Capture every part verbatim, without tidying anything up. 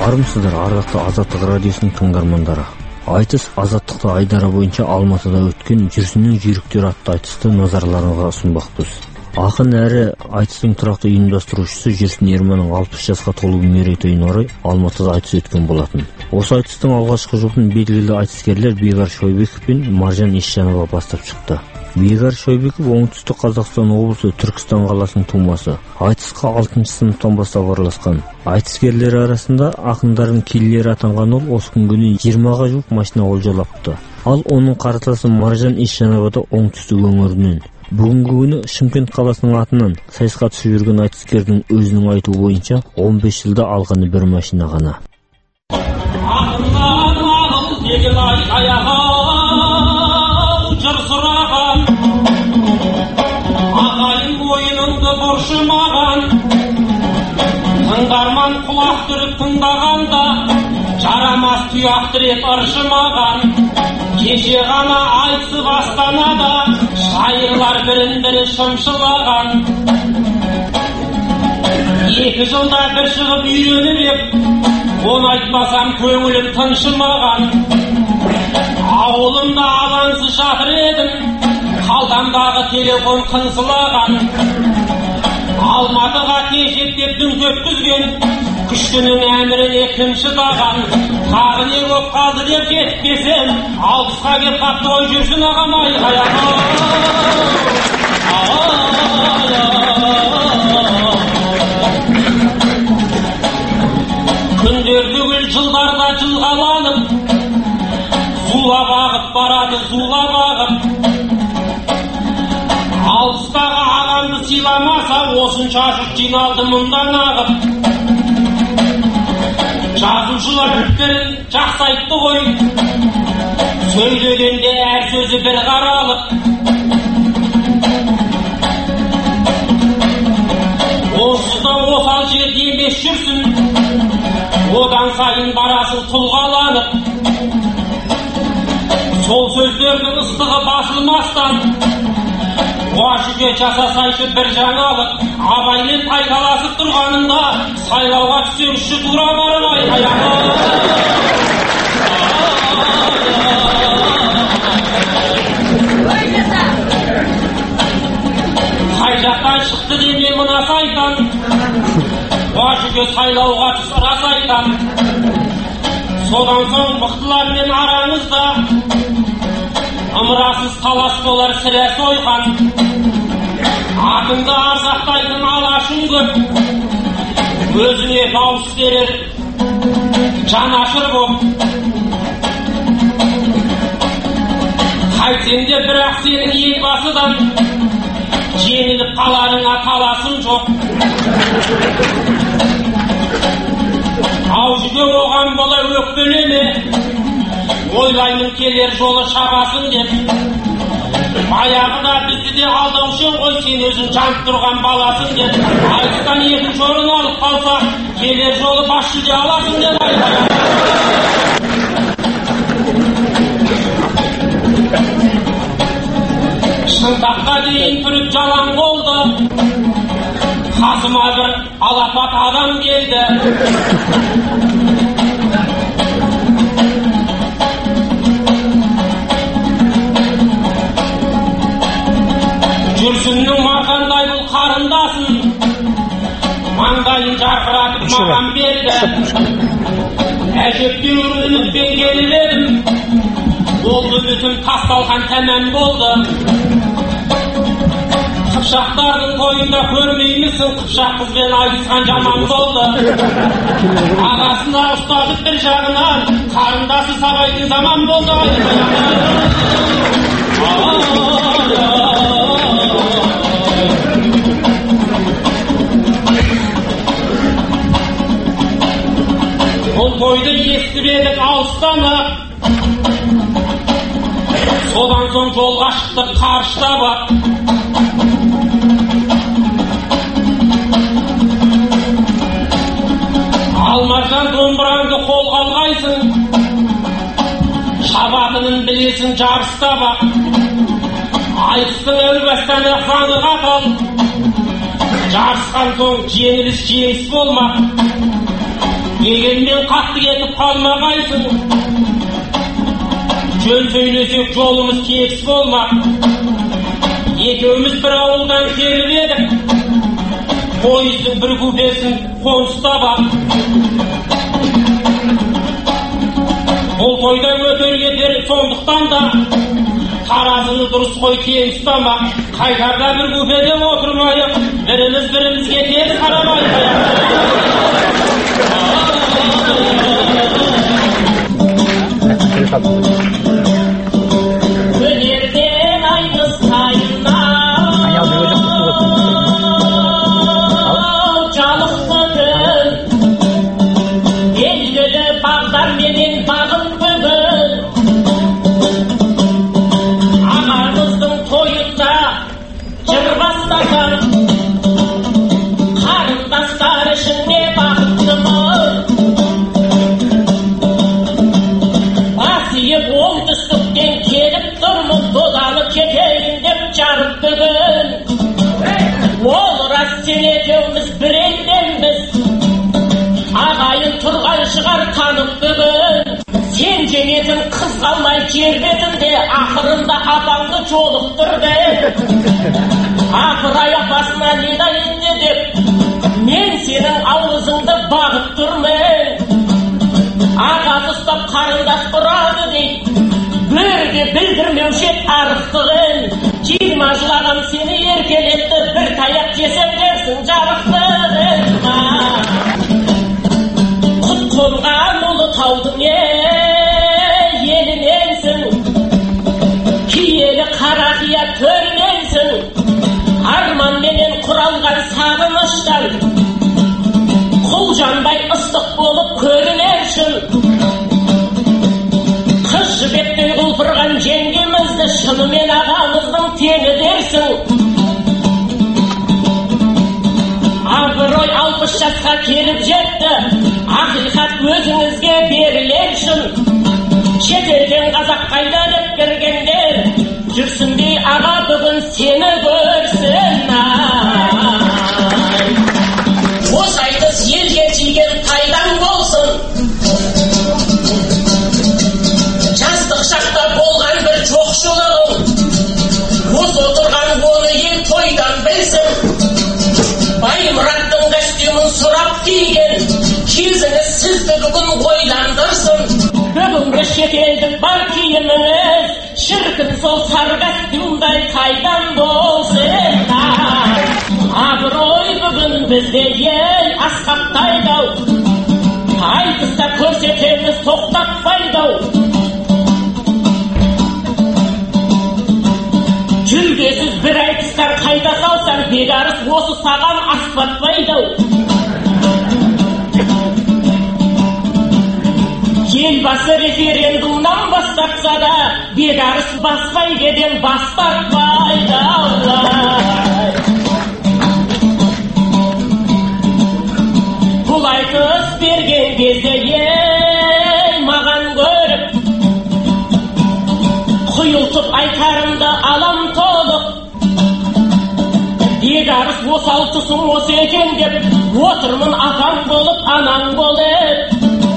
Армысыздар, ардақты Азаттық радиосының тыңдармандары. Айтыс азаттықты айдары бойынша Алматыда өткен жүрсіннің жүйріктері атты айтысты назарларыңызға ұсынбақпыз. Ақын әрі айтыстың тұрақты ұйымдастырушысы Жүрсін Ерманның алпыс жасқа толу мерейтойына орай Алматыда айтыс өткен болатын. Осы айтыстың алғашқы жұбын белгілі айтыскерлер Бегар Шойбеков пен Маржан Исжанова бастап шықты. Бегар Шойбеков оңтүстік Қазақстан облысы Түркістан қаласының тумасы. Айтысқа алтыншы сыныптан бастап араласқан. Айтыскерлер арасында ақындардың келелері атанған ол осы күнге дейін жиырмаға жуық машина олжалапты. Ал оның қарсыласы Маржан Исжанова да оңтүстік өңірінен. Бүгінгі күні Шымкент қаласының атынан сайысқа түсіп жүрген айтыскердің өзінің айтуы бойынша он бес жылда алғаны бір машина ғана. Ағайын ойыныңды боршымаған, тыңдарман құлақ түріп тыңдағанда, жарамас тұяқ тірек ыршымаған. Кеше ғана айтысып Астанада, шайырлар бірін-бірі шымшылаған. Екі жылда бір шығып үйреніп еп, оны айтпасам көңілім тыншымаған. Ауылымда алаңсыз жатыр едім, қалдамдағы телефон қынсылаған. Алматыға тежеттеп дүңк өткізген, күштінің әміріне кім шыдаған. Тағы не көп қалды деп жетпесем, алпысқа кеп қапты ғой Жүрсін ағам айғаяға. Күндер түгіл жылдарда жылғаланып, зулап ағып барады, зулап ағып. Алыстағы ағамды сыйламаса, осынша жұрт жиналды мұндан ағып. Жазушылар үттерін жақсы айтты ғой, сөйлегенде әр сөзі бір қаралып. Осыда осал жер демес жүрсін, одан сайын барасың тұлғаланып. Сол сөздердің ыстығы басылмастан, Уашыге жасасайшы бір жаңалық. Абаймен тайталасып тұрғанында, сайлауға түсеңші тура барып айқаяға. Қай жақтан шықты деме мына сайтан, Уашыге сайлауға түс рас айтан. Содан соң мықтылармен араңызда ымырасыз талас болар сірә сойқан. Атыңды арзақтайтын алашың көп, өзіңе дауыс берер жанашыр боп. Қайтсең де бірақ сенің елбасыдан жеңіліп қаларыңа таласың жоқ. Аужүге оған бола өкпелеме, ойлаймын келер жолы шабасың деп. Баяғыда бізді де алдаушы ғой, сен өзің жанып тұрған баласың деп. Айтыстан екінші орын алып қалса, келер жолы бас жүлде аласың деп айтады. Шынтаққа дейін тұрып жалаң болды, қасыма бір алапат адам келді. Жүрсіннің мағандай бұл қарындасын, маңдайын жарқыратып маған берді. Әжептеуір үмітпен келіп едім, ол үмітім тасталған тәмәм болды. Қыпшақтардың тойында көрмеймісің, қыпшақ қызбен айтысқан жаман болды. Ағасына ұстатып бір жағынан, қарындасы сабайтын заман болды. Бұл тойды естіп едік алыстан-ақ, содан соң жолға шықтық қарыштап. Алмаржан домбыраңды қолға алғайсың, шабатынын білесің жарыстап. Айтыстың әубастан заңы қатал, жарысқан соң жеңіліс жеңіс болмақ. дегенмен қатты кетіп қалмағайсың. Жөн сөйлесек жолымыз тегіс болмақ. Екеуміз бір ауылдан келіп едік. Пойыздың бір купесін қоныстап. Бұл тойда өтерге дер, сондықтан да таразыны дұрыс қой тең ұстамақ. Қайтарда бір купеде отырмайық, біріміз бірімізге теріс қарамайық. Өнерден айтыс тайына жалықтырын, белгілі бағдар менен бағын бүгін. Ағамыздың тойында жыр бастаған, қарындастар ішінде бақыттымын. Басиып оңтүстіктен келіп тұрмын, додалы кетейін деп жарып бүгін. Ол рас сен екеуміз бір елденбіз, ағайын тұрған шығар танып бүгін. Сен жеңетін қыз қалмай жер бетінде, ақырында апаңды жолықтырды. Ақырай апасына не дайынды деп, мен сенің аузыңды бағып тұрмын. Ағасы ұстап қарындас ұрады дейді, бірге білдірмеуші арықтығын. Жиырма жылағам сені еркелетті, бір таяқ жесем дерсің жарықтығын. Құт қонған ұлы таудың еліненсің, киелі қарақия төріненсің. Арманменен құралған сағыныштан құл жанбай ыстық болып көрінершін. Қыз жібектей құлпырған жеңгемізді шынымен ағамыздың теңі дерсің. Абырой алпыс жасқа келіп жетті, ақиқат өзіңізге берілершін. Шетелден қазақ қайда деп кіргендер, жүрсінбей аға бүгін сені көрсін. Осы айтыс елге тиген қайдан болсын, жастық шақта болған бір жоқшылығым. Осы отырған оны ел тойдан білсін. Баймұраттың костюмын сұрап киген кезіңіз сізді бүгін ойландырсын. Бүгінгі шетелдік бар киіміңіз, шіркін сол сары костюмдай қайдан болсын. Абырой бүгін бізде ел асқақтайдау, айтыста көрсетеміз тоқтатпайдау. Жүлдесіз бір айтыстар қайта салсаң, бегарыс осы саған аспатпайдау. Елбасы референдумнан бастатса да, бегарыс баспай кеден бастатпайдау. Бұл айтыс берген кезде ей маған көріп, құйылтып айтарымды алам толық. Бегарыс осы алтысың осы екен деп, отырмын апаң болып анаң болып.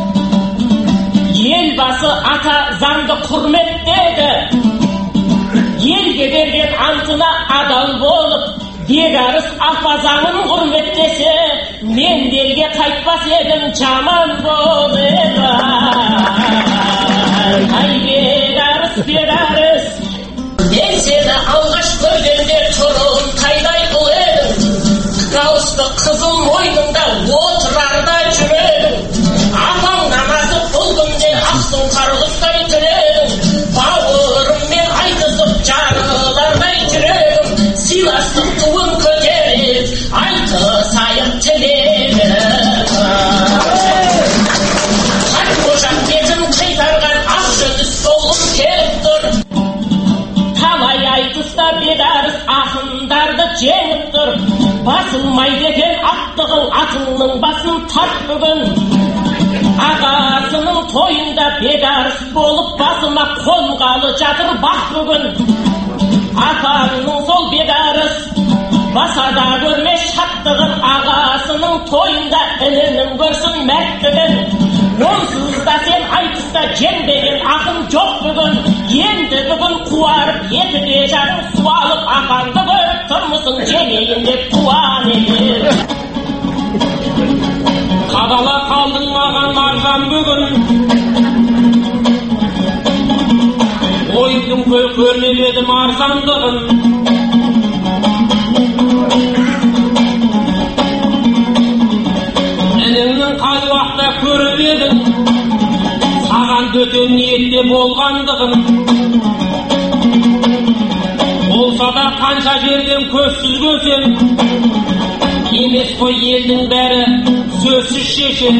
Елбасы ата заңды құрметтеді, елге берген антына адал болып. Бегарыс апа заңын құрметтесе, мен елге қайтпас едім жаман болып. Ай бегарыс, бегарыс, мен сені алғаш көргенде тұрын тайдай бұл едім. Дауысты қызыл мойныңда отырарда жүредім. Апаң намазы бұл күнде ақсың қарғыстай жүредім. Бауырыммен айтысып жарылардай жүредім. Сыйластық туын көтеріп, айтыс айып тіледім. Қартқожақ бетін қайтарған ақ жүніс болып келіп тұр. Талай айтыста бегарыс ақындарды жеңіп тұр. Басылмайды екен аттығың, атыңның басын тарт бүгін. Ағасының тойында бегарыс болып басыма қонғалы жатыр бақ бүгін. Апаңның сол бегарыс басада көрме шаттығын, ағасы анасының тойында інінің көрсін мәрттігін. Онсызда сен айтыста жеңбеген ақын жоқ бүгін. Енді бүгін қуарып етіде жарың суалып ақанды көріп тұрмысың жемейін деп туан екен. Қадала қалдың маған маржан бүгін. Ойымдың көрмеледім арзандығын. Ініңнің қай уақытта көріп едің, саған бөтен ниетте болғандығын. Болса да қанша жерден көзсіз көсем, емес қой елдің бәрі сөзсіз шешен.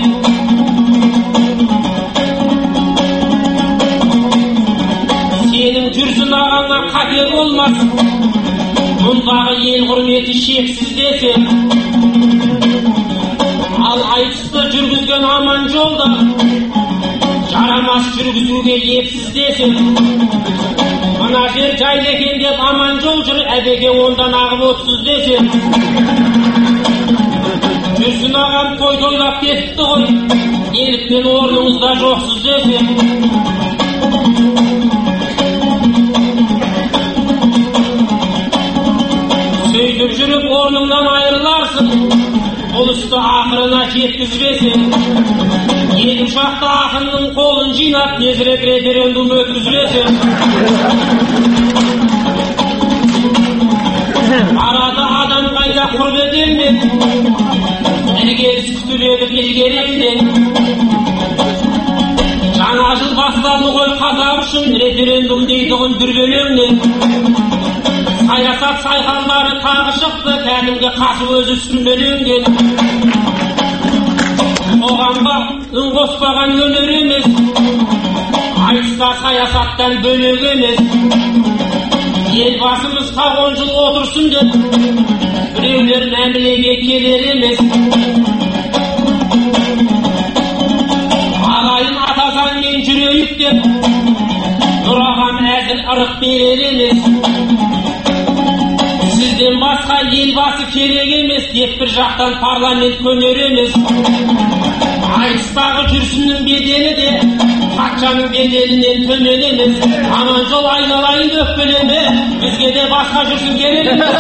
Сенің жүрсін ағаңа қате болмас, мұндағы ел құрметі шексіз десем. Ал айтысты жүргізген аман жолда, жарамас жүргізуге епсіз десем. Мына жер жайлы екен деп аман жол жүр, әбеге ондан ағып отсыз десем. Жүрсін ағам той тойлап кетіпті ғой, еліктен орныңызда жоқсыз десем. Сөйтіп жүріп орныңнан айырыларсың, бұл істі ақырына жеткізбесең. Екі шақты ақынның қолын жинап, тезірек референдум өткізбесең. Арада адам қайда құрб етеммен, ілгеріс күтіледі ілгеректен. Жаңа жыл басталды ғой қазақ үшін, референдум дейді ғой дүрбелеңнен. Саясат сайқалдары тағы шықты, кәдімгі қасып өзі сүрмеленген. Қоғамға үн қоспаған өнер емес, айтыста саясаттан бөлек емес. Елбасымыз он жыл отырсын деп, біреулер мәмілеге келер емес. Ағайын атасаңмен жүрейік деп, нұрағам әзір ырық берер емес. Сізден басқа елбасы керек емес деп бір жақтан парламент көнер емес. Айтыстағы жүрсіннің беделі де патшаның беделінен төмен емес. Аман жол айналайын өкпелеме, бізге де басқа жүрсін керек емес.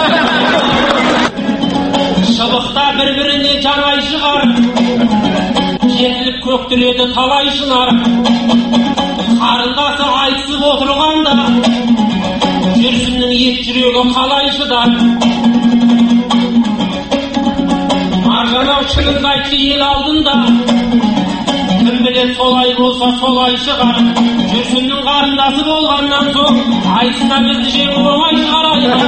Шыбықта бір-біріне жанай шығар, жетіліп көктіреді талай шынар. Қарындасы айтысып отырғанда, жүрсіннің ет жүрегі қалай шыдар. Маржанау шынын айтшы ел алдында, кім білет солай болса солай шығар. Жүрсіннің қарындасы болғаннан соң, айтысына бізді жеңіп оңай шығар.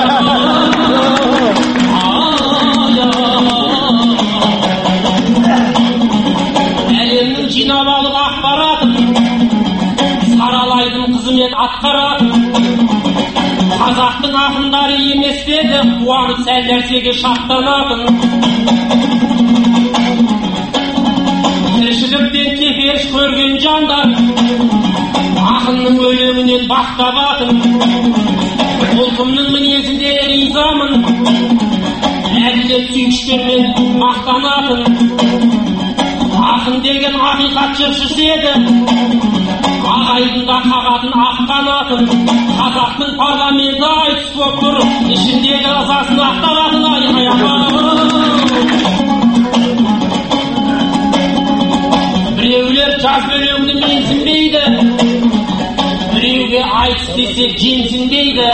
Әлемнің жинап алып ақпаратын, саралайдың қызмет атқаратын. Қазақтың ақындары емес деді, қуанып сәл нәрсеге шаттанатын. Тіршіліктен теперіш көрген жандар, ақынның өлеңінен бақтабатын. Ұлтымның мінезінде ризамын, әділет сүйгіштермен мақтанатын. Ақын деген ақиқат жыршысы еді, ағайдында қағатын ақ қанатын. Қазақтың парламенті айтыс боп тұр, ішіндегі ызасын ақтаратын айқай апарып. Біреулер жаз өлеңді менсінбейді, біреуге айтыс десек женсінбейді.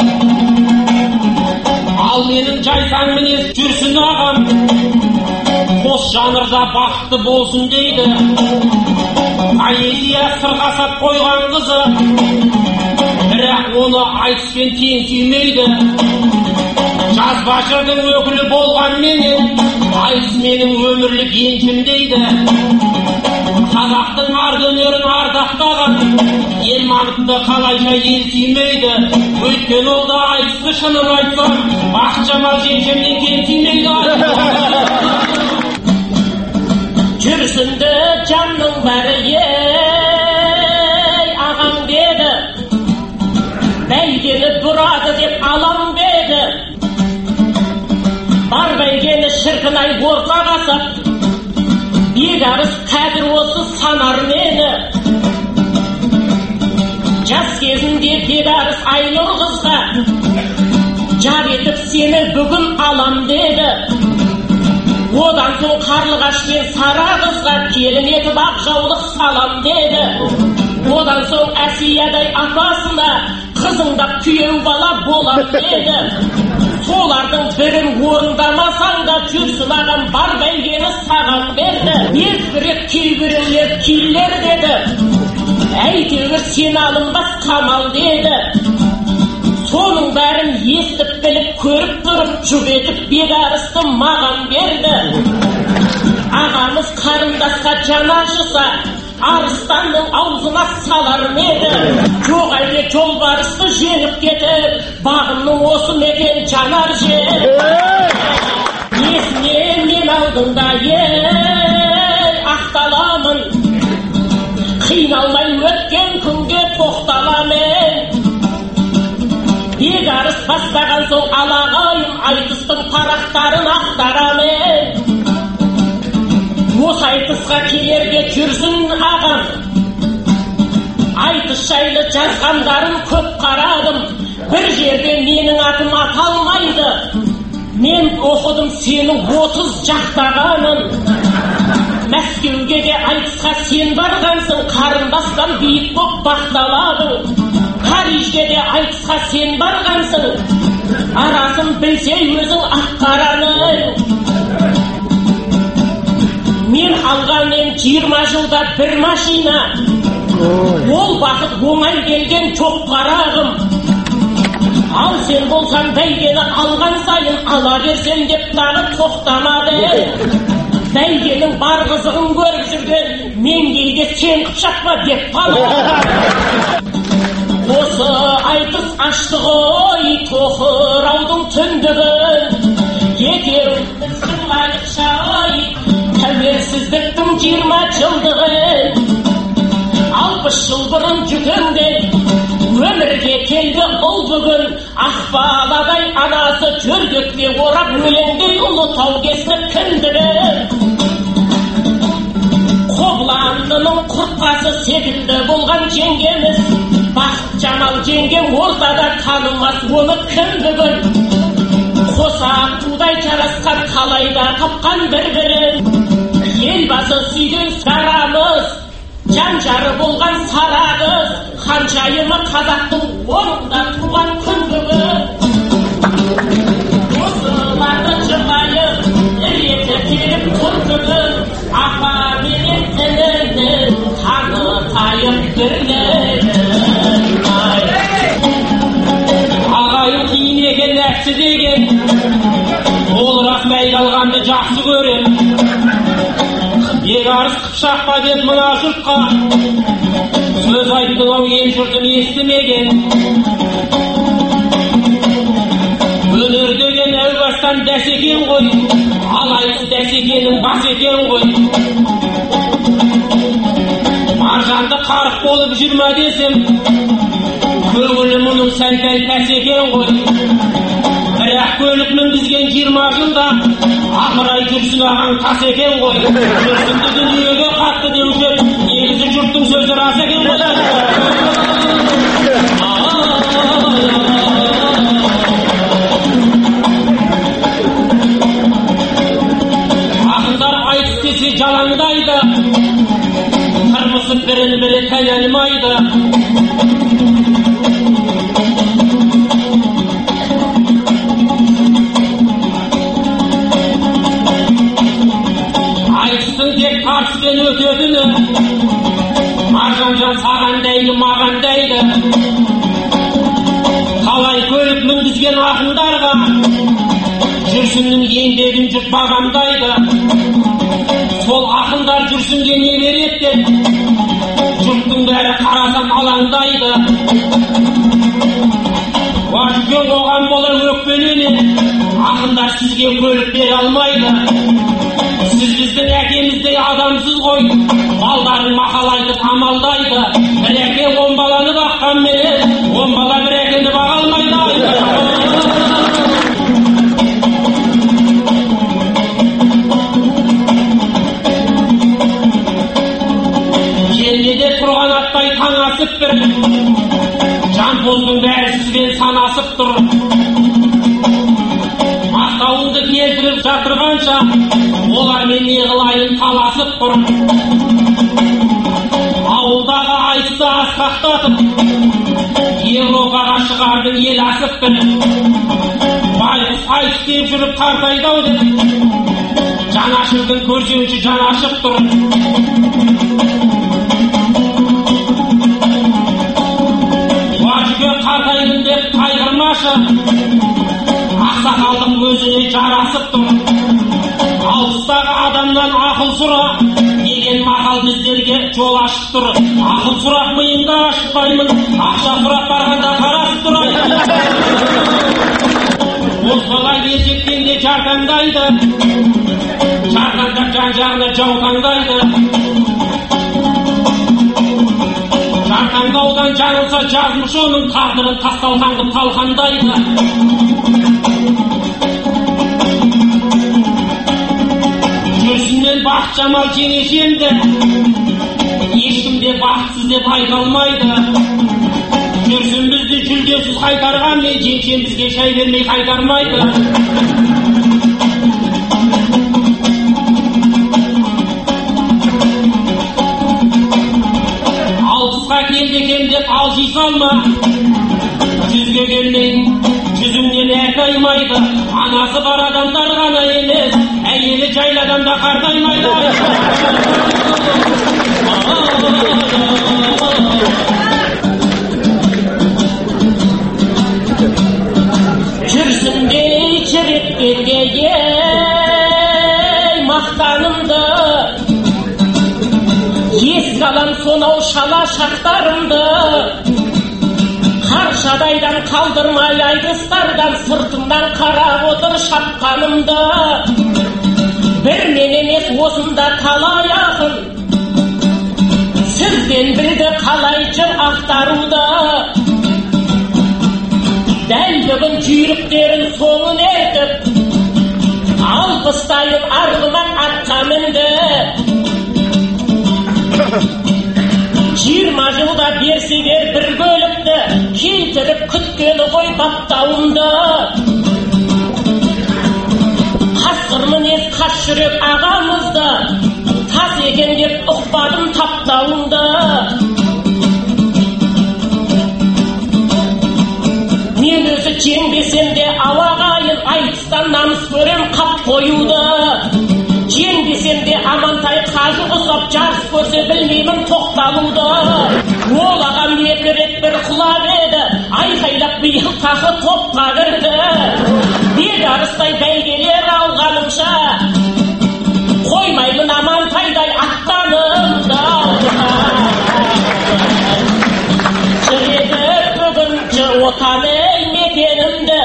Ал менің жайсаң мінез жүрсін ағам, қос жанрда бақытты болсын дейді. Поэзия сырғасап қойған қызы, бірақ оны айтыспен тең сүймейді. Жазбашының өкілі болған менен, айтыс менің өмірлік еншім дейді. Қазақтың ар өнерін ардақтаған, Елмановты қалайша ел сүймейді. Өйткені ол да айтысты шынын айтсам, Бақытжамал жеңшемнен кем сүймейді. Жүрсінді жанның бәрі ей ағаң деді, бәйгені бұрады деп алам деді. Бар бәйгені шіркін-ай орта қасап бекарыс қазір осы санар мені. Жас кезінде бекарыс Айнұр қызға жар етіп сені бүгін алам деді. Одан соң қарлығаш пен сара қызға келін етіп ақ жаулық салам деді. Одан соң Әсиядай апасына қызыңдап күйеу бала болам деді. Солардың бірін орындамасаң да жүрсін ағам бар бәйгені саған берді. Ертірек кейбіреулер кейлер деді. Әйтеуір сен алынбас қамал деді. Соның бәрін естіп біліп көріп тұрып жұп етіп бекарысты маған берді. Ағамыз қарындасқа жан ашыса арыстанның аузына салар меді. Жоқ әлде жолбарысты жеңіп кетіп бағымның осы мекен жанар жер. Есіне мен алдыңда ел ақталамын, қиналмай өткен күнге тоқталамын. Бекарыс бастаған соң алағайым айтыстың парақтарын ақтарамын. Осы айтысқа келерге жүрсін ағам, айтыс жайлы жазғандарын көп қарадым. Бір жерде менің атым аталмайды. Мен оқыдым сенің отыз жақтағанын. Мәскеуге де айтысқа сен барғансың, қарындастан биік боп бақталадың. Парижге де айтысқа сен барғансың, арасын білсе өзің ақ-қараның. Мен алғанмен жиырма жылда бір машина, ол бақыт оңай келген жоқ қарағым. Ал сен болсан бәйгені алған сайын ала берсем деп тағы тоқтамады. Бәйгенің бар қызығын көріп жүрген мен кейде сен қыпшақпа деп қалады. Осы айтыс ашты ғой тоқыраудың түндігін, екеуміз сырлайықша ой тәуелсіздіктің жиырма жылдығын. Алпыс жыл бұрын жүгіңдей өмірге келді ұл бүгін, ақбаладай анасы жөргекке орап өлеңдей ұлытау кесті кіндігін. Қобландының құртқасы секілді болған жеңгеміз, Бақыт Жамал жеңгем ортада танылмас оны кім бүгін. Қоса тудай жарасқан қалайда тапқан бір-бірін. Елбасы сүйген сарамыз, жан-жары болған сарағыз, ханшайымы қазақтың орнында туған күн бүгін. Осыларды жырлайып, іргеті келіп тұр бүгін. Апа менен тілінің танытайып бірлігін. Ағайын киінеген нәпсі деген, ол рахмәйл алғанды жақсы көрем. Бекарыс қыпшақпа деп мына жұртқа сөз айттың ау ел жұртын естімеген. Өнер деген әу бастан дәсекен ғой, алайыз дәсекенің бас екен ғой. Маржанды қарық болып жүрма десем, көңілі мұның сәл-пәл пәс екен ғой. Бірақ көлік мінгізген жиырма жылда ақырай жүрсін ағаң тас екен ғой. Жүрсінді дүниеге қатты деуші, негізі жұрттың сөзі рас екен ғой. Ақындар айтыс десе жалаңдайды, тұрмысып бірін-бірі тәнәлмайды. Тартыспен өтедіні, Маржан саған дәйді, маған дәйді. Қалай көлік мінгізген ақындарға жүрсіннің еңбегін жұрт бағамдайды. Сол ақындар жүрсінге не береді деп жұрттың бәрі қарасам алаңдайды. Уақытпен оған бола өкпелене, ақындар сізге көлік бере алмайды. Сіз біздің әкеміздей адамсыз ғой, балдарын мақал айтып амалдайды. Бір әке он баланы баққан менен, он бала бір әкені баға алмайды. бір жан болдың бәрі сізбен санасып тұр. Мақтауыңды келтіріп жатырғанша олармен не қылайын таласып тұр. Ауылдағы айтысты асқақтатып Европаға шығардың ел асып бір. Байқұс айтыс деп жүріп қартайдау деп жанашырдың көрсеуінше жан ашып тұр. Уажыге қартайдың деп қайғырмашы, ақсақалдың өзіне жарасып тұр. Алыстағы адамнан ақыл сұра деген мақал біздерге жол ашып тұр. Ақыл сұрап миыңды ашытпаймын, ақша сұрап барғанда қарасып тұрайын. Осылай берсектен де жартаңдайды, жартаңдап жан-жағына жаутаңдайды. Жартаңдаудан жаңылса жазмыш оның тағдырын тасталқан қып талқандайды. Жүрсіннен бақыт жамал жеңешемді, ешкім де бақытсыз деп айта алмайды. Жүрсін бізді жүлдесіз қайтарған мен, жеңшем бізге шай бермей қайтармайды. Алпысқа келді екен деп алжи салма, жүзге келмей жүзіңнен әк аймайды. Анасы бар адамдар ғана емес, әйелі жайлы адамда қартаймайды. Жүрсіндей жүрекке ей мақтанымды, еске алам сонау шала шақтарымды. Қаршадайдан қалдырмай айтыстардан сыртымдан қарап отыр шапқанымды. Бір мен емес осында талай ақын сізден білді қалай жыр ақтаруды. Дәл бүгін жүйріктерін соңын ертіп алпыстайын арғымақ атқа мінді. Жиырма жылда берсе бер бір бөлікті келтіріп күткені ғой баптауымды. Қасқыр мінез қас жүрек ағамызды тас екен деп ұқпадым таптауымды. Мен өзі жеңбесем де ауағайын айтыстан намыс көрем қап қоюды. Жеңбесем де Амантай қажы ұсап жарыс көрсе білмеймін тоқталуды. Ол ағам екі рет бір құлап еді, айқайлап биыл тағы топқа кірді. Бек арыстай бәйгелер алғанымша қоймаймын Амантайдай аттанымды. Жүреді бүгінгі отаны мекенімді,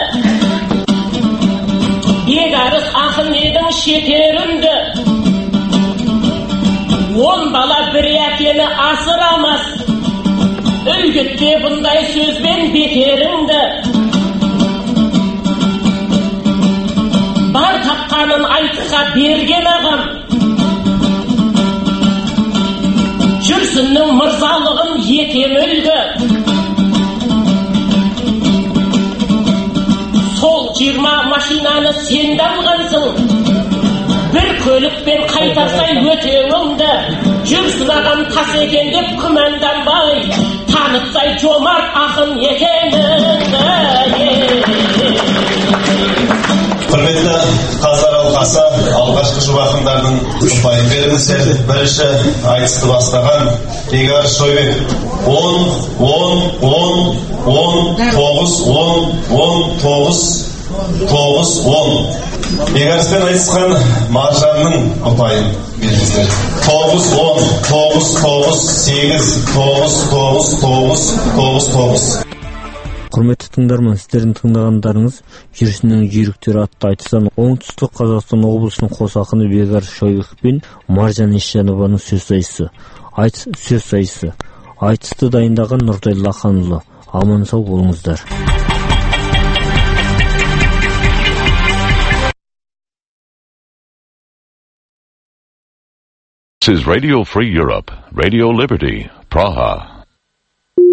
бек арыс ақын едің шекерімді. Он бала бір әкені асырамас, үлгітпе бұндай сөзбен бекеріңді. Бар тапқанын айтысқа берген ағам, жүрсіннің мырзалығын етем үлгі. Сол жиырма машинаны сен дамғансың, бір көлікпен қайтарсай өтеуіңді. Жүрсін ағам тас екен деп күмәнданбай, танытсай жомарт ақын екеніңді. Құрметті қазылар алқасы, алғашқы жұп ақындардың ұпайын беріңіздер. Бірінші айтысты бастаған Бекарыс Шойбек. он, он, он, он, тоғыз, он, он, тоғыз, тоғыз, он. Бекарыспен айтысқан Маржанның ұпайын беріңіздер. тоғыз, он, тоғыз, тоғыз, сегіз, тоғыз, тоғыз, тоғыз, тоғыз, тоғыз. Құрметті тыңдарман, сіздердің тыңдағандарыңыз жүрісінің жүйріктері атты айтыстан оңтүстік Қазақстан облысының қос ақыны Бекарыс Шойбек пен Маржан Ешжанованың сөз сайысы. Айтыс сөз сайысы. Айтысты дайындаған Нұртай Лақанұлы. Аман сау болыңыздар. This is Radio Free Europe, Radio Liberty, Praha.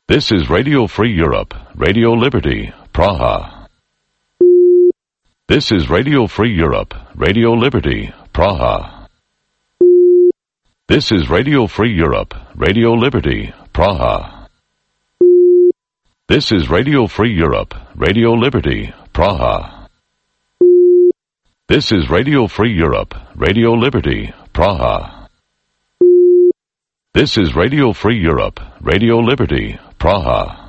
This is Radio Free Europe, Radio Liberty, Praha. This is Radio Free Europe, Radio Liberty, Praha. This is Radio Free Europe, Radio Liberty, Praha. This is Radio Free Europe, Radio Liberty, Praha. This is Radio Free Europe, Radio Liberty, Praha. This is Radio Free Europe, Radio Liberty, Praha.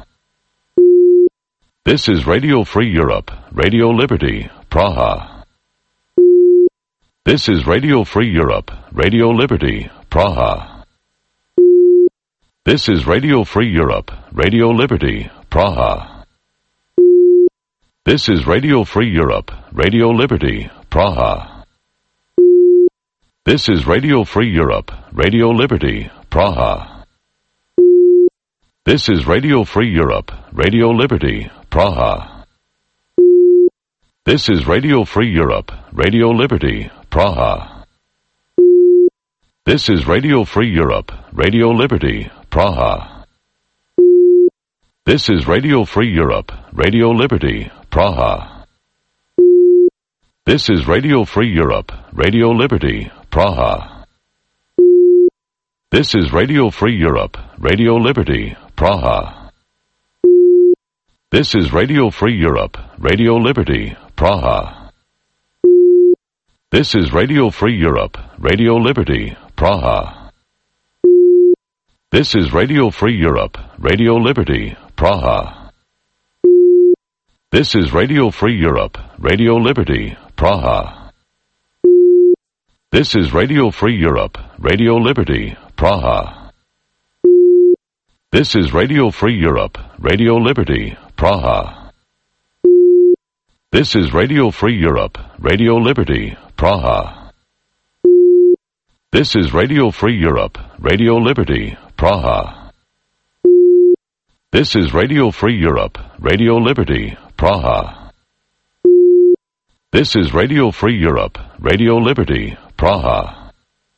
This is Radio Free Europe, Radio Liberty, Praha. This is Radio Free Europe, Radio Liberty, Praha. This is Radio Free Europe, Radio Liberty, Praha. This is Radio Free Europe, Radio Liberty, Praha. This is Radio Free Europe, Radio Liberty, Praha. This is Radio Free Europe, Radio Liberty, Praha. This is Radio Free Europe, Radio Liberty, Praha. This is Radio Free Europe, Radio Liberty, Praha. This is Radio Free Europe, Radio Liberty, Praha. This is Radio Free Europe, Radio Liberty, Praha. This is Radio Free Europe, Radio Liberty, Praha. This is Radio Free Europe, Radio Liberty, Praha. This is Radio Free Europe, Radio Liberty, Praha. This is Radio Free Europe, Radio Liberty, Praha. This is Radio Free Europe, Radio Liberty, Praha. This is Radio Free Europe, Radio Liberty, Praha. This is Radio Free Europe, Radio Liberty, Praha. This is Radio Free Europe, Radio Liberty, Praha. This is Radio Free Europe, Radio Liberty, Praha. This is Radio Free Europe, Radio Liberty, Praha. This is Radio Free Europe, Radio Liberty, Praha.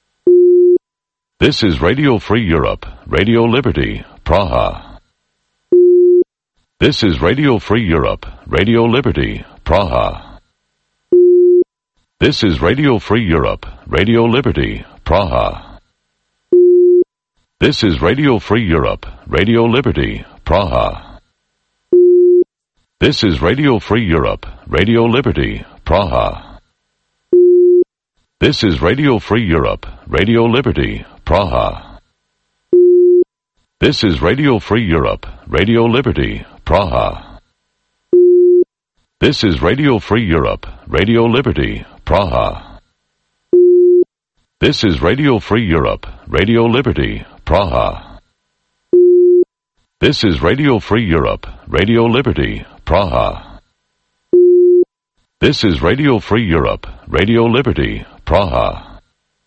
This is Radio Free Europe, Radio Liberty, Praha. This is Radio Free Europe, Radio Liberty, Praha. This is Radio Free Europe, Radio Liberty, Praha. This is Radio Free Europe, Radio Liberty, Praha. This is Radio Free Europe, Radio Liberty, Praha. This is Radio Free Europe, Radio Liberty, Praha. This is Radio Free Europe, Radio Liberty, Praha. This is Radio Free Europe, Radio Liberty, Praha. This is Radio Free Europe, Radio Liberty, Praha. This is Radio Free Europe, Radio Liberty, Praha. This is Radio Free Europe, Radio Liberty, Praha.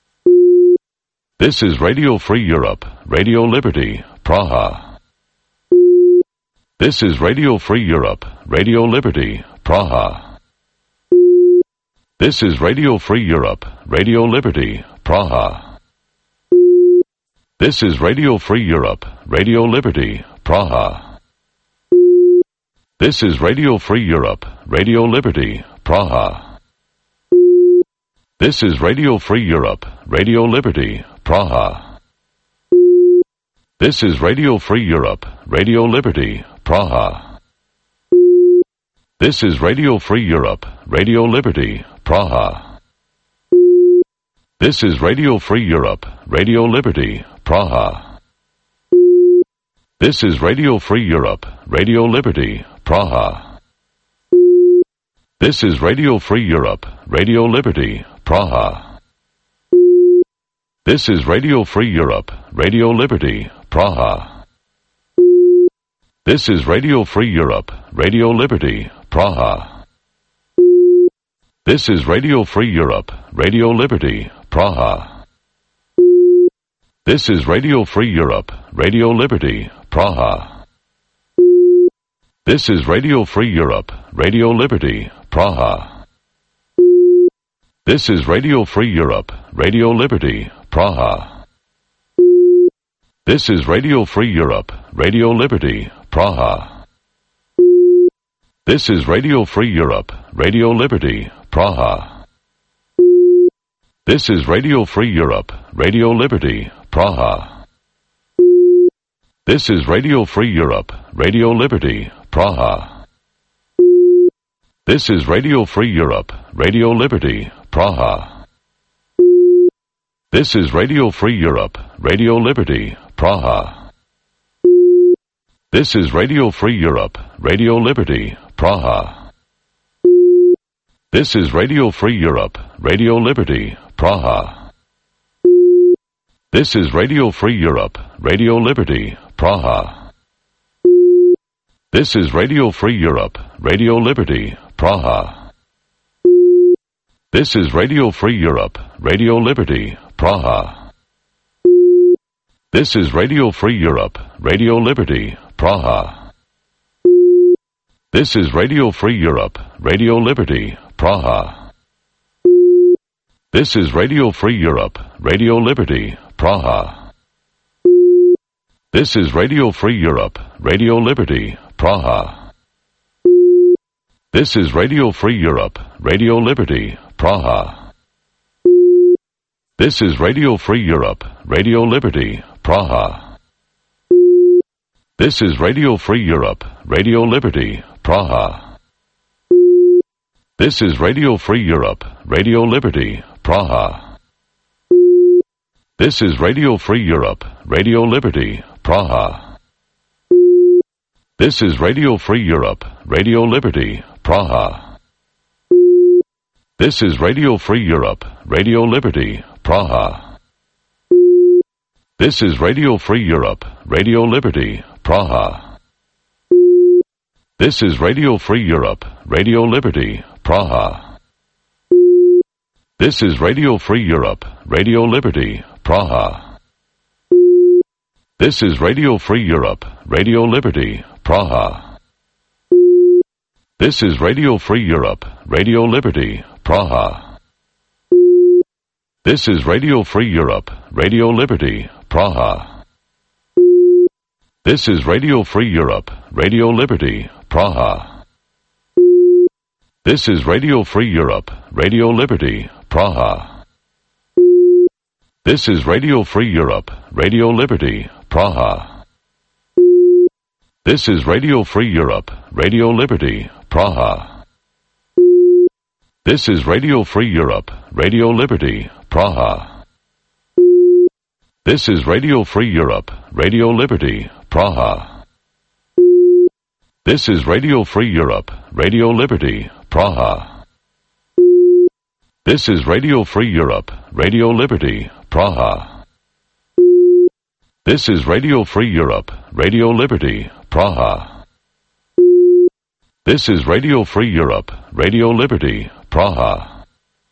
This is Radio Free Europe, Radio Liberty, Praha. This is Radio Free Europe, Radio Liberty, Praha. This is Radio Free Europe, Radio Liberty, Praha. This is Radio Free Europe, Radio Liberty, Praha. This is Radio Free Europe, Radio Liberty, Praha. This is Radio Free Europe, Radio Liberty, Praha. This is Radio Free Europe, Radio Liberty, Praha. This is Radio Free Europe, Radio Liberty, Praha. This is Radio Free Europe, Radio Liberty, Praha. This is Radio Free Europe, Radio Liberty, Praha. This is Radio Free Europe, Radio Liberty, Praha. This is Radio Free Europe, Radio Liberty, Praha. This is Radio Free Europe, Radio Liberty, Praha. This is Radio Free Europe, Radio Liberty, Praha. This is Radio Free Europe, Radio Liberty, Praha. This is Radio Free Europe, Radio Liberty, Praha. This is Radio Free Europe, Radio Liberty, Praha. This is Radio Free Europe, Radio Liberty, Praha. This is Radio Free Europe, Radio Liberty, Praha. This is Radio Free Europe, Radio Liberty, Praha. This is Radio Free Europe, Radio Liberty, Praha. This is Radio Free Europe, Radio Liberty, Praha. This is Radio Free Europe, Radio Liberty, Praha. This is Radio Free Europe, Radio Liberty, Praha. This is Radio Free Europe, Radio Liberty, Praha. This is Radio Free Europe, Radio Liberty, Praha. This is Radio Free Europe, Radio Liberty, Praha. This is Radio Free Europe, Radio Liberty, Praha. This is Radio Free Europe, Radio Liberty, Praha. This is Radio Free Europe, Radio Liberty, Praha. This is Radio Free Europe, Radio Liberty, Praha. This is Radio Free Europe, Radio Liberty, Praha. This is Radio Free Europe, Radio Liberty, Praha. This is Radio Free Europe, Radio Liberty, Praha. This is Radio Free Europe, Radio Liberty, Praha. This is Radio Free Europe, Radio Liberty, Praha. This is Radio Free Europe, Radio Liberty, Praha. This is Radio Free Europe, Radio Liberty, Praha. This is Radio Free Europe, Radio Liberty, Praha. This is Radio Free Europe, Radio Liberty, Praha. This is Radio Free Europe, Radio Liberty, Praha. This is Radio Free Europe, Radio Liberty, Praha. This is Radio Free Europe, Radio Liberty, Praha. This is Radio Free Europe, Radio Liberty, Praha. This is Radio Free Europe, Radio Liberty, Praha. This is Radio Free Europe, Radio Liberty, Praha. This is Radio Free Europe, Radio Liberty, Praha. This is Radio Free Europe, Radio Liberty, Praha. This is Radio Free Europe, Radio Liberty, Praha. This is Radio Free Europe, Radio Liberty, Praha. This is Radio Free Europe, Radio Liberty, Praha. This is Radio Free Europe, Radio Liberty, Praha. This is Radio Free Europe, Radio Liberty, Praha. This is Radio Free Europe, Radio Liberty, Praha. This is Radio Free Europe, Radio Liberty, Praha.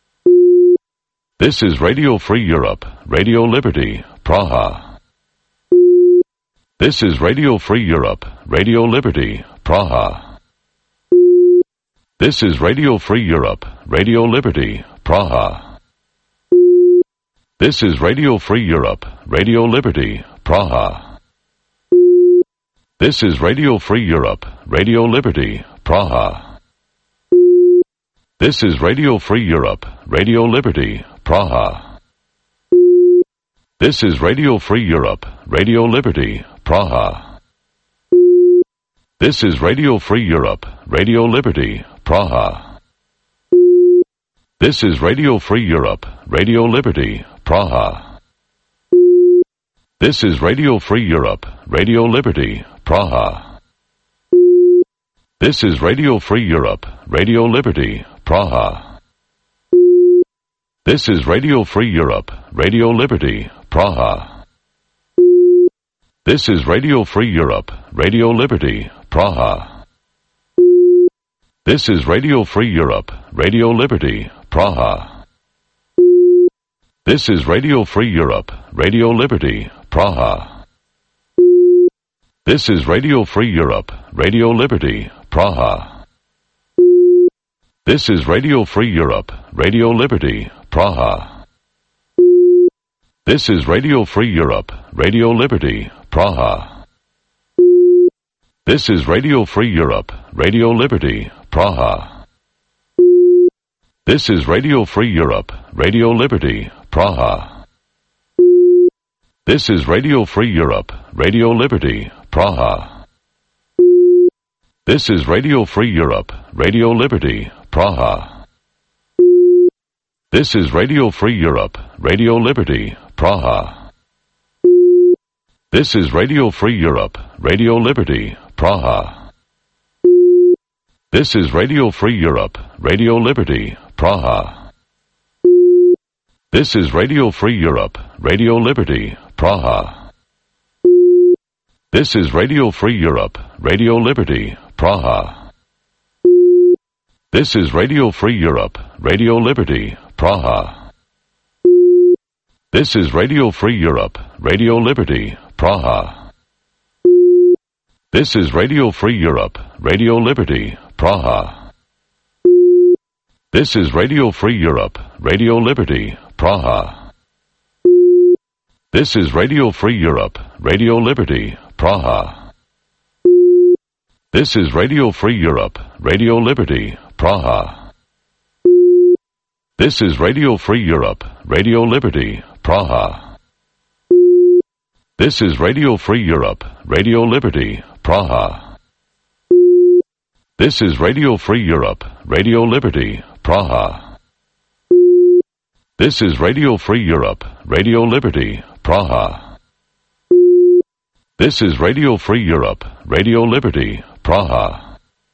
This is Radio Free Europe, Radio Liberty, Praha. This is Radio Free Europe, Radio Liberty, Praha. This is Radio Free Europe, Radio Liberty, Praha. This is Radio Free Europe, Radio Liberty, Praha. This is Radio Free Europe, Radio Liberty, Praha. This is Radio Free Europe, Radio Liberty, Praha. This is Radio Free Europe, Radio Liberty, Praha. This is Radio Free Europe, Radio Liberty, Praha. This is Radio Free Europe, Radio Liberty, Praha. This is Radio Free Europe, Radio Liberty, Praha. This is Radio Free Europe, Radio Liberty, Praha. This is Radio Free Europe, Radio Liberty, Praha. This is Radio Free Europe, Radio Liberty, Praha. This is Radio Free Europe, Radio Liberty, Praha. This is Radio Free Europe, Radio Liberty, Praha. This is Radio Free Europe, Radio Liberty, Praha. This is Radio Free Europe, Radio Liberty, Praha. This is Radio Free Europe, Radio Liberty, Praha. This is Radio Free Europe, Radio Liberty, Praha. This is Radio Free Europe, Radio Liberty, Praha. This is Radio Free Europe, Radio Liberty, Praha. This is Radio Free Europe, Radio Liberty, Praha. This is Radio Free Europe, Radio Liberty, Praha. This is Radio Free Europe, Radio Liberty, Praha. This is Radio Free Europe, Radio Liberty, Praha. This is Radio Free Europe, Radio Liberty, Praha. This is Radio Free Europe, Radio Liberty, Praha. This is Radio Free Europe, Radio Liberty, Praha. This is Radio Free Europe, Radio Liberty, Praha. This is Radio Free Europe, Radio Liberty, Praha. This is Radio Free Europe, Radio Liberty, Praha. This is Radio Free Europe, Radio Liberty, Praha. This is Radio Free Europe, Radio Liberty, Praha. This is Radio Free Europe, Radio Liberty, Praha. This is Radio Free Europe, Radio Liberty, Praha. This is Radio Free Europe, Radio Liberty, Praha. This is Radio Free Europe, Radio Liberty, Praha. This is Radio Free Europe, Radio Liberty, Praha.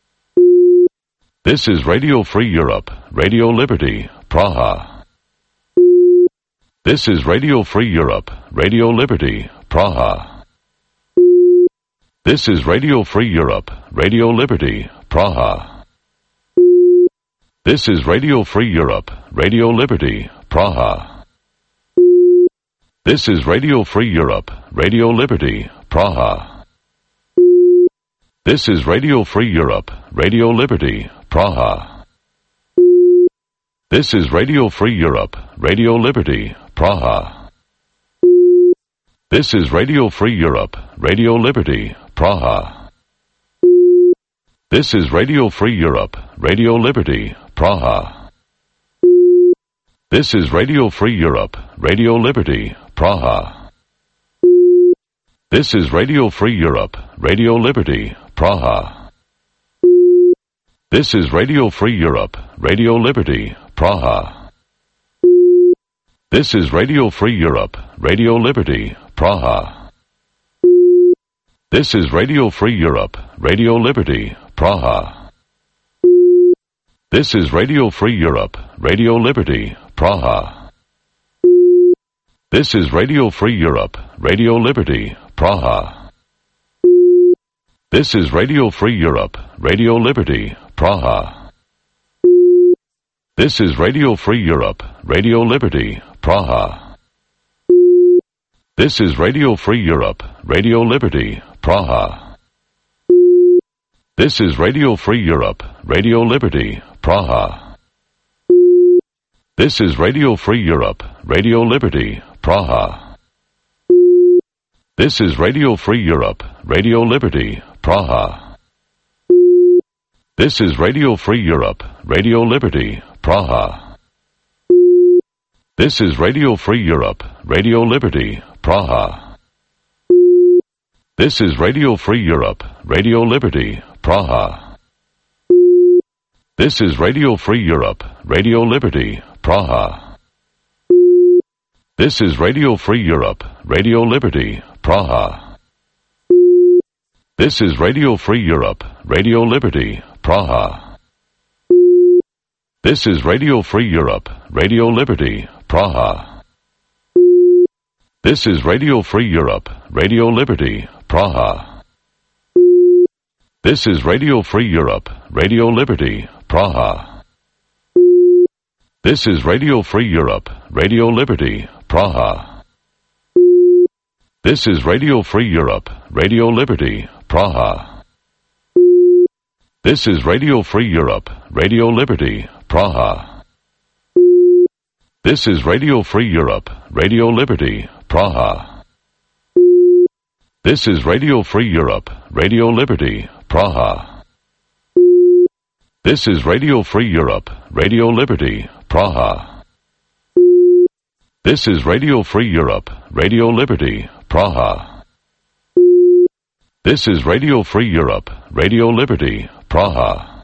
This is Radio Free Europe, Radio Liberty, Praha. This is Radio Free Europe, Radio Liberty, Praha. This is Radio Free Europe, Radio Liberty, Praha. This is Radio Free Europe, Radio Liberty, Praha. This is Radio Free Europe, Radio Liberty, Praha. This is Radio Free Europe, Radio Liberty, Praha. This is Radio Free Europe, Radio Liberty, Praha. This is Radio Free Europe, Radio Liberty, Praha. This is Radio Free Europe, Radio Liberty, Praha. This is Radio Free Europe, Radio Liberty, Praha. This is Radio Free Europe, Radio Liberty, Praha. This is Radio Free Europe, Radio Liberty, Praha. This is Radio Free Europe, Radio Liberty, Praha. This is Radio Free Europe, Radio Liberty, Praha. This is Radio Free Europe, Radio Liberty, Praha. This is Radio Free Europe, Radio Liberty, Praha. This is Radio Free Europe, Radio Liberty, Praha. This is Radio Free Europe, Radio Liberty, Praha. This is Radio Free Europe, Radio Liberty, Praha. This is Radio Free Europe, Radio Liberty, Praha. This is Radio Free Europe, Radio Liberty, Praha. This is Radio Free Europe, Radio Liberty, Praha. This is Radio Free Europe, Radio Liberty, Praha. This is Radio Free Europe, Radio Liberty, Praha. This is Radio Free Europe, Radio Liberty, Praha. This is Radio Free Europe, Radio Liberty, Praha. This is Radio Free Europe, Radio Liberty, Praha. This is Radio Free Europe, Radio Liberty, Praha. This is Radio Free Europe, Radio Liberty, Praha. This is Radio Free Europe, Radio Liberty, Praha. This is Radio Free Europe, Radio Liberty, Praha. This is Radio Free Europe, Radio Liberty, Praha. This is Radio Free Europe, Radio Liberty, Praha. This is Radio Free Europe, Radio Liberty, Praha. This is Radio Free Europe, Radio Liberty, Praha. This is Radio Free Europe, Radio Liberty, Praha. This is Radio Free Europe, Radio Liberty, Praha. This is Radio Free Europe, Radio Liberty, Praha. This is Radio Free Europe, Radio Liberty, Praha.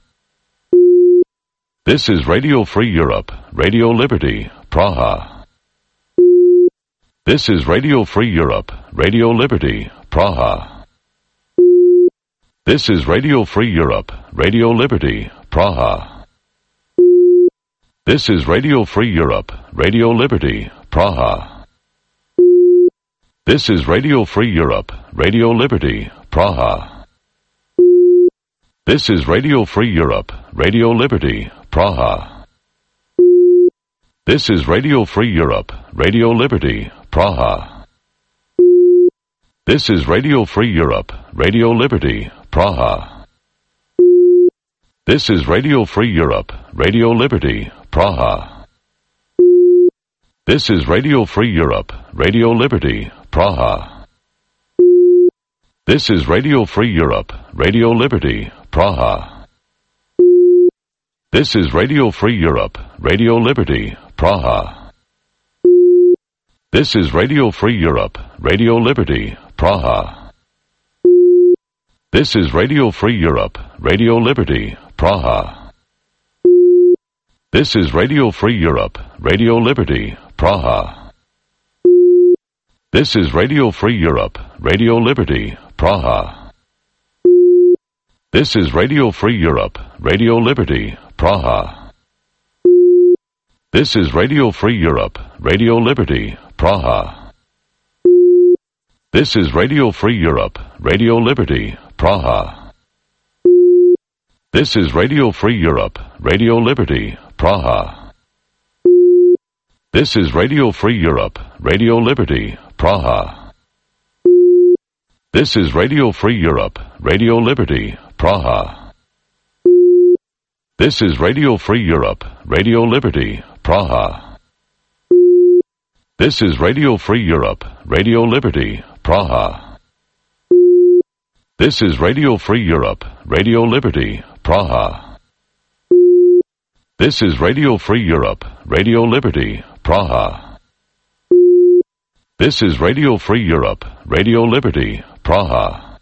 This is Radio Free Europe, Radio Liberty, Praha. This is Radio Free Europe, Radio Liberty, Praha. This is Radio Free Europe, Radio Liberty, Praha. This is Radio Free Europe, Radio Liberty, Praha. This is Radio Free Europe, Radio Liberty, Praha. This is Radio Free Europe, Radio Liberty, Praha. This is Radio Free Europe, Radio Liberty, Praha. This is Radio Free Europe, Radio Liberty, Praha. This is Radio Free Europe, Radio Liberty, Praha. This is Radio Free Europe, Radio Liberty, Praha. This is Radio Free Europe, Radio Liberty, Praha. This is Radio Free Europe, Radio Liberty, Praha. This is Radio Free Europe, Radio Liberty, Praha. This is Radio Free Europe, Radio Liberty, Praha. This is Radio Free Europe, Radio Liberty, Praha. This is Radio Free Europe, Radio Liberty, Praha. This is Radio Free Europe, Radio Liberty, Praha. This is Radio Free Europe, Radio Liberty, Praha. This is Radio Free Europe, Radio Liberty, Praha. This is Radio Free Europe, Radio Liberty, Praha. This is Radio Free Europe, Radio Liberty, Praha. This is Radio Free Europe, Radio Liberty, Praha. This is Radio Free Europe, Radio Liberty, Praha. This is Radio Free Europe, Radio Liberty, Praha. This is Radio Free Europe, Radio Liberty, Praha. This is Radio Free Europe, Radio Liberty, Praha. This is Radio Free Europe, Radio Liberty, Praha.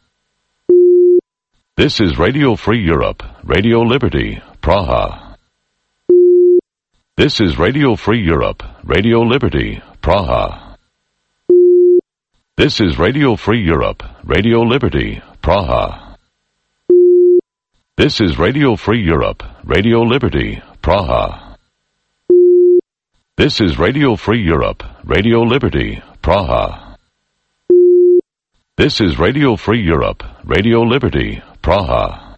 This is Radio Free Europe, Radio Liberty, Praha. This is Radio Free Europe, Radio Liberty, Praha. This is Radio Free Europe, Radio Liberty, Praha. This is Radio Free Europe, Radio Liberty, Praha. This is Radio Free Europe, Radio Liberty, Praha. This is Radio Free Europe, Radio Liberty, Praha.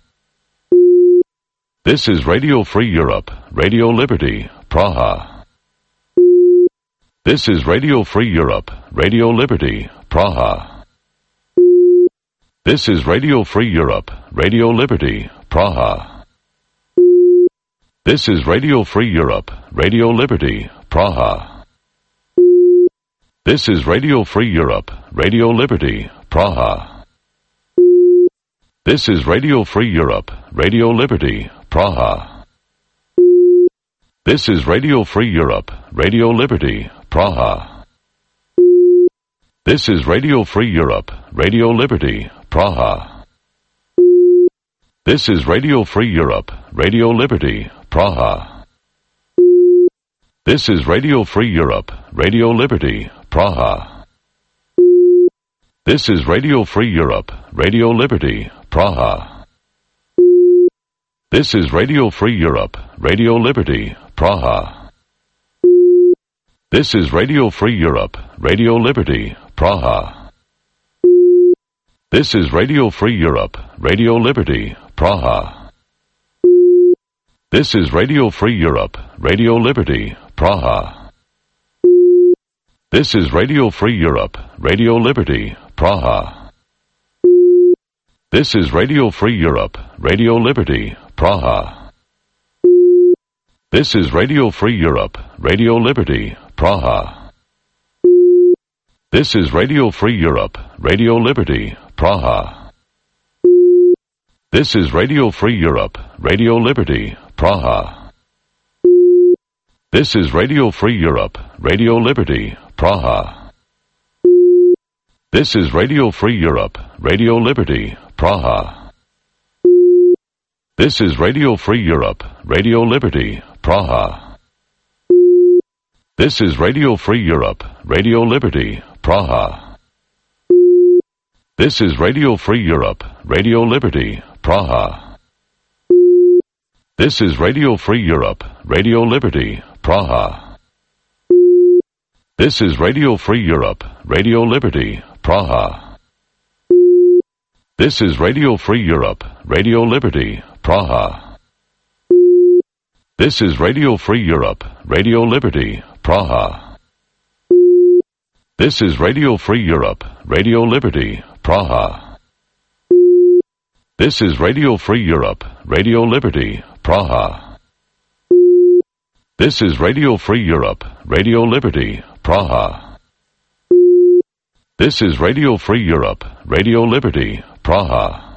This is Radio Free Europe, Radio Liberty, Praha. This is Radio Free Europe, Radio Liberty, Praha. This is Radio Free Europe, Radio Liberty, Praha. This is Radio Free Europe, Radio Liberty, Praha. This is Radio Free Europe, Radio Liberty, Praha. This is Radio Free Europe, Radio Liberty, Praha. This is Radio Free Europe, Radio Liberty, Praha. This is Radio Free Europe, Radio Liberty, Praha. This is Radio Free Europe, Radio Liberty, Praha. This is Radio Free Europe, Radio Liberty, Praha. This is Radio Free Europe, Radio Liberty, Praha. This is Radio Free Europe, Radio Liberty, Praha. This is Radio Free Europe, Radio Liberty, Praha. This is Radio Free Europe, Radio Liberty, Praha. This is Radio Free Europe, Radio Liberty, Praha. This is Radio Free Europe, Radio Liberty, Praha. This is Radio Free Europe, Radio Liberty, Praha. This is Radio Free Europe, Radio Liberty, Praha. This is Radio Free Europe, Radio Liberty, Praha. This is Radio Free Europe, Radio Liberty, Praha. This is Radio Free Europe, Radio Liberty, Praha. This is Radio Free Europe, Radio Liberty, Praha. This is Radio Free Europe, Radio Liberty, Praha. This is Radio Free Europe, Radio Liberty, Praha. This is Radio Free Europe, Radio Liberty, Praha. This is Radio Free Europe, Radio Liberty, Praha. This is Radio Free Europe, Radio Liberty, Praha. This is Radio Free Europe, Radio Liberty, Praha. This is Radio Free Europe, Radio Liberty, Praha. This is Radio Free Europe, Radio Liberty, Praha. This is Radio Free Europe, Radio Liberty, Praha. This is Radio Free Europe, Radio Liberty, Praha. This is Radio Free Europe, Radio Liberty, Praha.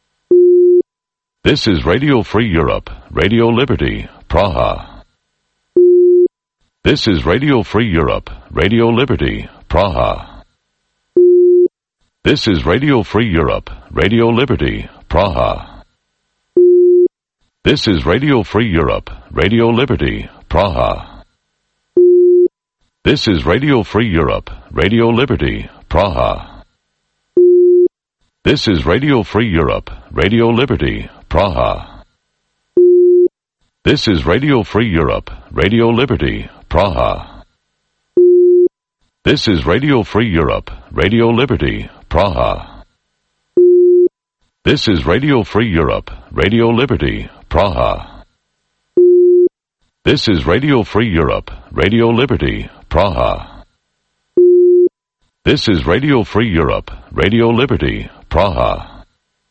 This is Radio Free Europe, Radio Liberty, Praha. This is Radio Free Europe, Radio Liberty, Praha. This is Radio Free Europe, Radio Liberty, Praha. This is Radio Free Europe, Radio Liberty, Praha. This is Radio Free Europe, Radio Liberty, Praha. This is Radio Free Europe, Radio Liberty, Praha. This is Radio Free Europe, Radio Liberty, Praha. This is Radio Free Europe, Radio Liberty, Praha. This is Radio Free Europe, Radio Liberty, Praha. This is Radio Free Europe, Radio Liberty, Praha. This is Radio Free Europe, Radio Liberty, Praha.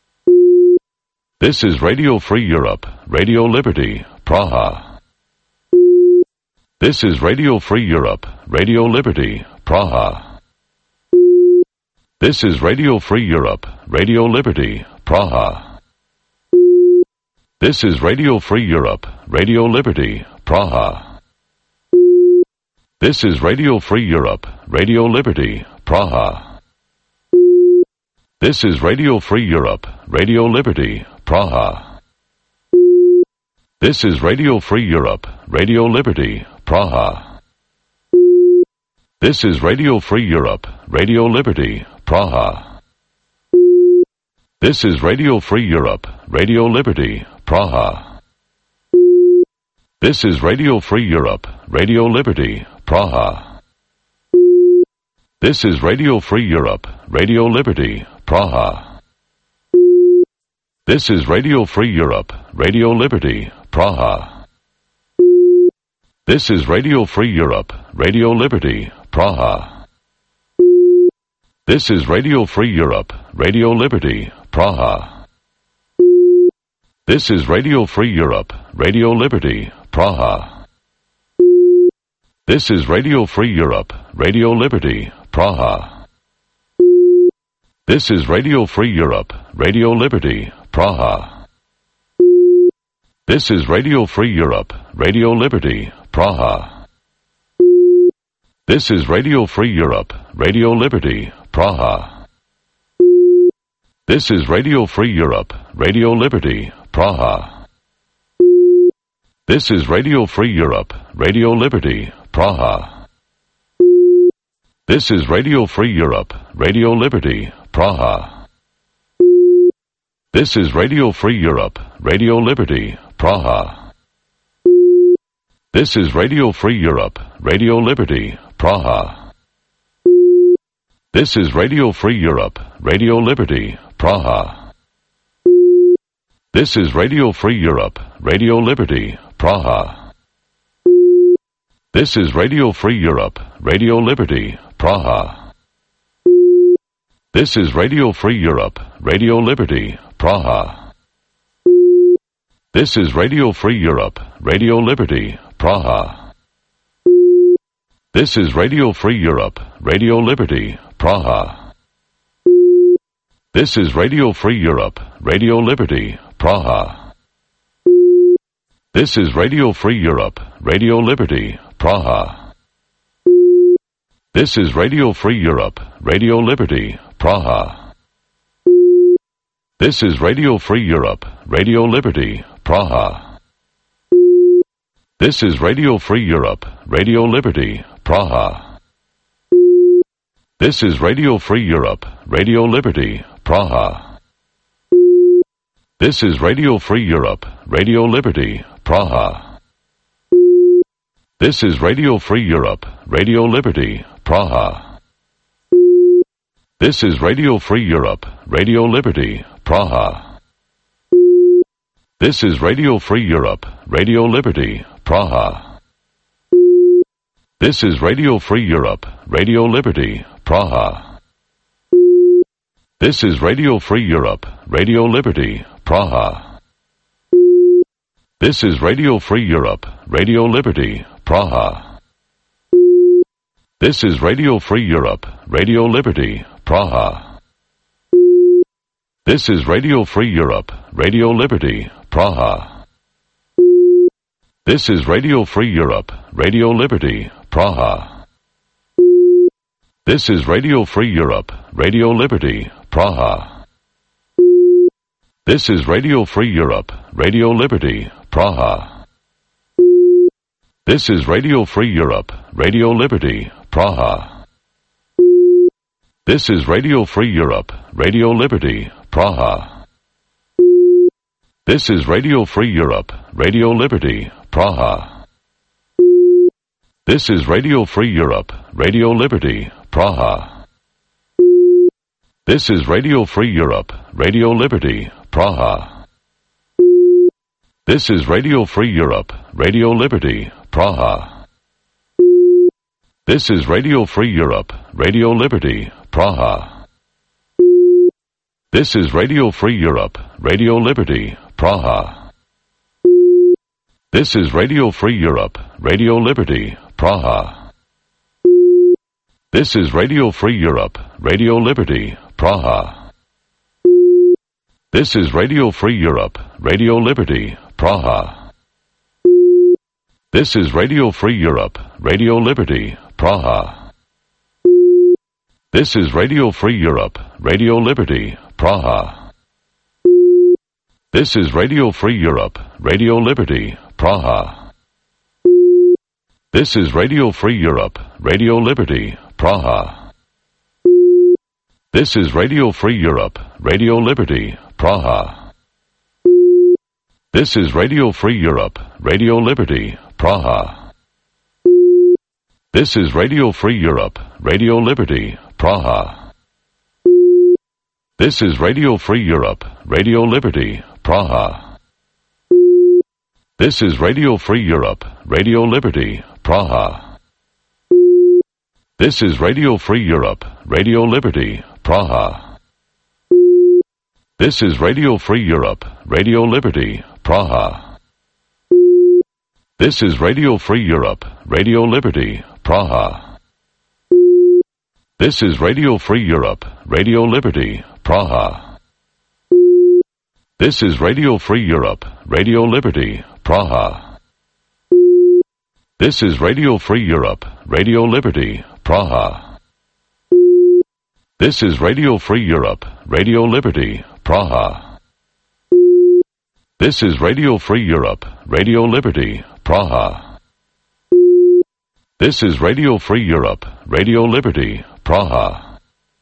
This is Radio Free Europe, Radio Liberty, Praha. This is Radio Free Europe, Radio Liberty, Praha. This is Radio Free Europe, Radio Liberty, Praha. This is Radio Free Europe, Radio Liberty, Praha. This is Radio Free Europe, Radio Liberty, Praha. This is Radio Free Europe, Radio Liberty, Praha. This is Radio Free Europe, Radio Liberty, Praha. This is Radio Free Europe, Radio Liberty, Praha. This is Radio Free Europe, Radio Liberty, Praha. This is Radio Free Europe, Radio Liberty, Praha. This is Radio Free Europe, Radio Liberty, Praha. This is Radio Free Europe, Radio Liberty, Praha. This is Radio Free Europe, Radio Liberty, Praha. This is Radio Free Europe, Radio Liberty, Praha. This is Radio Free Europe, Radio Liberty, Praha. This is Radio Free Europe, Radio Liberty, Praha. This is Radio Free Europe, Radio Liberty, Praha. This is Radio Free Europe, Radio Liberty, Praha. This is Radio Free Europe, Radio Liberty, Praha. This is Radio Free Europe, Radio Liberty, Praha. This is Radio Free Europe, Radio Liberty, Praha. This is Radio Free Europe, Radio Liberty, Praha. This is Radio Free Europe, Radio Liberty, Praha. This is Radio Free Europe, Radio Liberty, Praha. This is Radio Free Europe, Radio Liberty, Praha. This is Radio Free Europe, Radio Liberty, Praha. This is Radio Free Europe, Radio Liberty, Praha. This is Radio Free Europe, Radio Liberty, Praha. This is Radio Free Europe, Radio Liberty, Praha. This is Radio Free Europe, Radio Liberty, Praha. This is Radio Free Europe, Radio Liberty, Praha. This is Radio Free Europe, Radio Liberty, Praha. This is Radio Free Europe, Radio Liberty, Praha. This is Radio Free Europe, Radio Liberty, Praha. This is Radio Free Europe, Radio Liberty, Praha. This is Radio Free Europe, Radio Liberty, Praha. This is Radio Free Europe, Radio Liberty, Praha. This is Radio Free Europe, Radio Liberty, Praha. This is Radio Free Europe, Radio Liberty, Praha. This is Radio Free Europe, Radio Liberty, Praha. This is Radio Free Europe, Radio Liberty, Praha. This is Radio Free Europe, Radio Liberty, Praha. This is Radio Free Europe, Radio Liberty, Praha. This is Radio Free Europe, Radio Liberty, Praha. This is Radio Free Europe, Radio Liberty, Praha. This is Radio Free Europe, Radio Liberty, Praha. This is Radio Free Europe, Radio Liberty, Praha. This is Radio Free Europe, Radio Liberty, Praha. This is Radio Free Europe, Radio Liberty, Praha. This is Radio Free Europe, Radio Liberty, Praha. This is Radio Free Europe, Radio Liberty, Praha. This is Radio Free Europe, Radio Liberty, Praha. This is Radio Free Europe, Radio Liberty, Praha. This is Radio Free Europe, Radio Liberty, Praha. This is Radio Free Europe, Radio Liberty, Praha. This is Radio Free Europe, Radio Liberty, Praha. This is Radio Free Europe, Radio Liberty, Praha. This is Radio Free Europe, Radio Liberty, Praha. This is Radio Free Europe, Radio Liberty, Praha. This is Radio Free Europe, Radio Liberty, Praha. This is Radio Free Europe, Radio Liberty, Praha. This is Radio Free Europe, Radio Liberty, Praha. This is Radio Free Europe, Radio Liberty, Praha. This is Radio Free Europe, Radio Liberty, Praha. This is Radio Free Europe, Radio Liberty, Praha. This is Radio Free Europe, Radio Liberty, Praha. This is Radio Free Europe, Radio Liberty, Praha. This is Radio Free Europe, Radio Liberty, Praha. This is Radio Free Europe, Radio Liberty, Praha. This is Radio Free Europe, Radio Liberty, Praha. This is Radio Free Europe, Radio Liberty, Praha. This is Radio Free Europe, Radio Liberty, Praha. This is Radio Free Europe, Radio Liberty, Praha. This is Radio Free Europe, Radio Liberty, Praha. This is Radio Free Europe, Radio Liberty, Praha. This is Radio Free Europe, Radio Liberty, Praha. This is Radio Free Europe, Radio Liberty, Praha.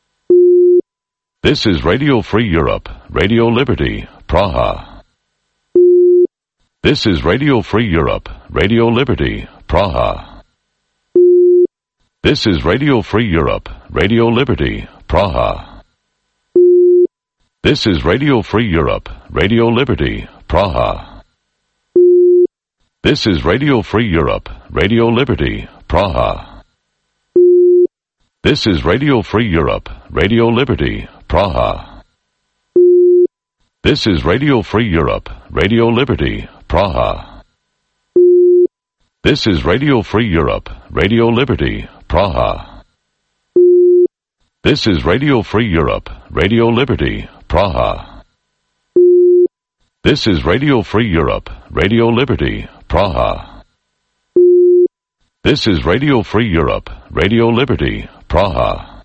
This is Radio Free Europe, Radio Liberty, Praha. This is Radio Free Europe, Radio Liberty, Praha. This is Radio Free Europe, Radio Liberty, Praha. This is Radio Free Europe, Radio Liberty, Praha. This is Radio Free Europe, Radio Liberty, Praha. This is Radio Free Europe, Radio Liberty, Praha. This is Radio Free Europe, Radio Liberty, Praha. This is Radio Free Europe, Radio Liberty, Praha. This is Radio Free Europe, Radio Liberty, Praha. This is Radio Free Europe, Radio Liberty, Praha. This is Radio Free Europe, Radio Liberty, Praha.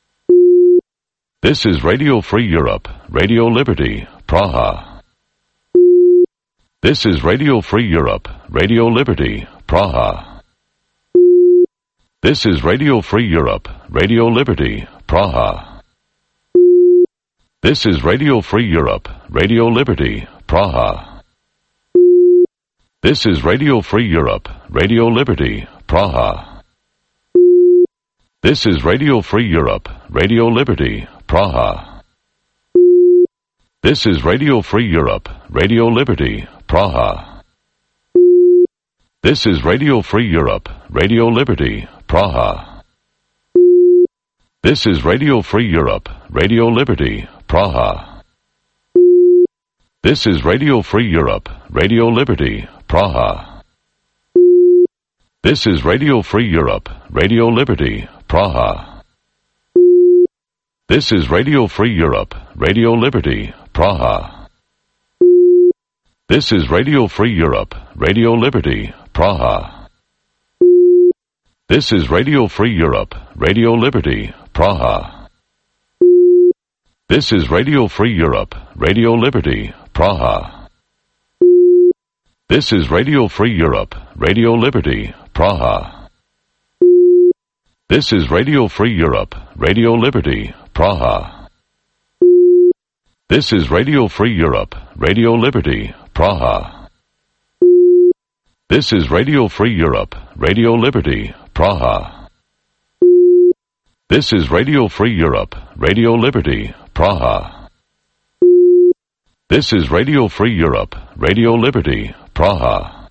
This is Radio Free Europe, Radio Liberty, Praha. This is Radio Free Europe, Radio Liberty, Praha. This is Radio Free Europe, Radio Liberty, Praha. This is Radio Free Europe, Radio Liberty, Praha. This is Radio Free Europe, Radio Liberty, Praha. This is Radio Free Europe, Radio Liberty, Praha. This is Radio Free Europe, Radio Liberty, Praha. This is Radio Free Europe, Radio Liberty, Praha. This is Radio Free Europe, Radio Liberty, Praha. This is Radio Free Europe, Radio Liberty, Praha. This is Radio Free Europe, Radio Liberty, Praha. This is Radio Free Europe, Radio Liberty, Praha. This is Radio Free Europe, Radio Liberty, Praha. This is Radio Free Europe, Radio Liberty, Praha. This is Radio Free Europe, Radio Liberty, Praha. This is Radio Free Europe, Radio Liberty, Praha. This is Radio Free Europe, Radio Liberty, Praha. This is Radio Free Europe, Radio Liberty, Praha. This is Radio Free Europe, Radio Liberty, Praha. This is Radio Free Europe, Radio Liberty, Praha. This is Radio Free Europe, Radio Liberty, Praha.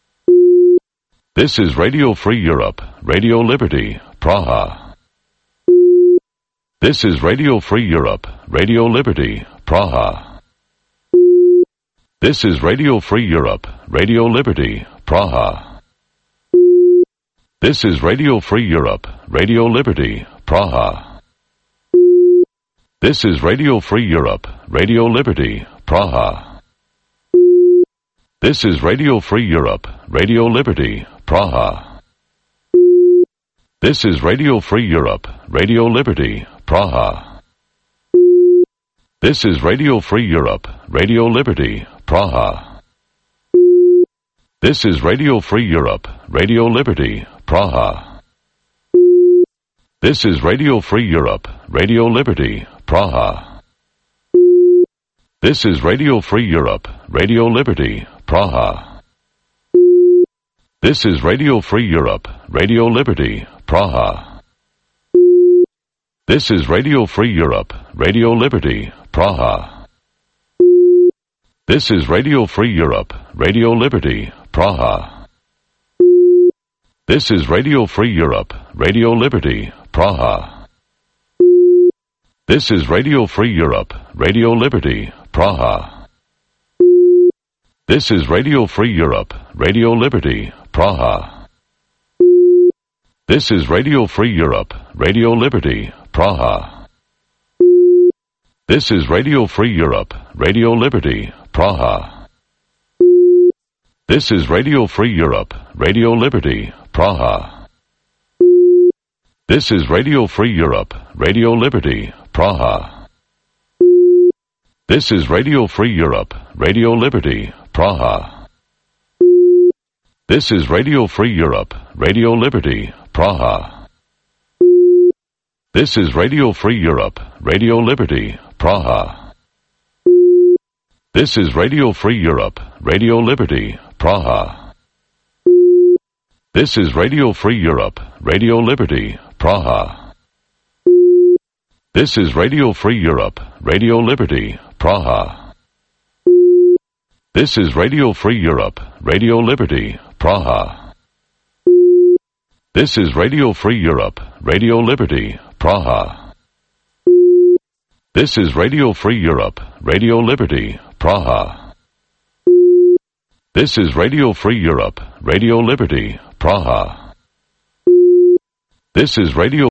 This is Radio Free Europe, Radio Liberty, Praha. This is Radio Free Europe, Radio Liberty, Praha. This is Radio Free Europe, Radio Liberty, Praha. This is Radio Free Europe, Radio Liberty, Praha. This is Radio Free Europe, Radio Liberty, Praha. This is Radio Free Europe, Radio Liberty, Praha. This is Radio Free Europe, Radio Liberty, Praha. This is Radio Free Europe, Radio Liberty, Praha. This is Radio Free Europe, Radio Liberty, Praha. This is Radio Free Europe, Radio Liberty, Praha. This is Radio Free Europe, Radio Liberty, Praha. This is Radio Free Europe, Radio Liberty, Praha. This is Radio Free Europe, Radio Liberty, Praha. This is Radio Free Europe, Radio Liberty, Praha. This is Radio Free Europe, Radio Liberty, Praha. This is Radio Free Europe, Radio Liberty, Praha. This is Radio Free Europe, Radio Liberty, Praha. This is Radio Free Europe, Radio Liberty, Praha. This is Radio Free Europe, Radio Liberty, Praha. This is Radio Free Europe, Radio Liberty, Praha. This is Radio Free Europe, Radio Liberty, Praha. This is Radio Free Europe, Radio Liberty, Praha. This is Radio Free Europe, Radio Liberty, Praha. This is Radio Free Europe, Radio Liberty, Praha. This is Radio Free Europe, Radio Liberty, Praha. This is Radio Free Europe, Radio Liberty, Praha. This is Radio Free Europe, Radio Liberty, Praha. This is Radio Free Europe, Radio Liberty, Praha. This is Radio Free Europe, Radio Liberty, Praha. This is Radio Free Europe, Radio Liberty, Praha. This is Radio Free Europe, Radio Liberty, Praha. This is Radio